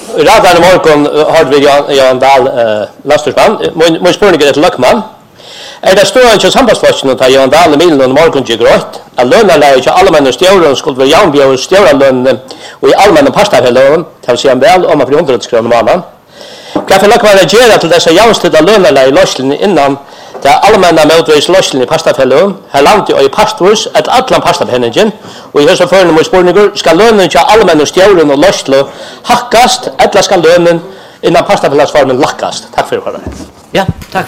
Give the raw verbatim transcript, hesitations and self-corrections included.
Radar i morgon hörde vi Jan, Jan Dahl, uh, landstorsman. Må spørning er til Løkman. Er det stående til sambandsforskningen til Jan Dahl i milen og morgon ikke grøtt? At lønnerleie ikke allmenne stjøren skulle være jævnbjør stjørelønn og i allmenne pastafelloven, til å si en vel om at vi hundre kroner måneden. Hva for Løkman reagerer til disse jævnstidde lønnerleie i løslen innan det allmänna motvis löslen i pastafelloven, här landet och i pastorus ett allan pastapenningen och i hösa förne mot spårningar ska lönen till allmänna stjåren och löslo hackast eller ska lönen innan pastafellasformen lackast. Tack för det. Ja, tack.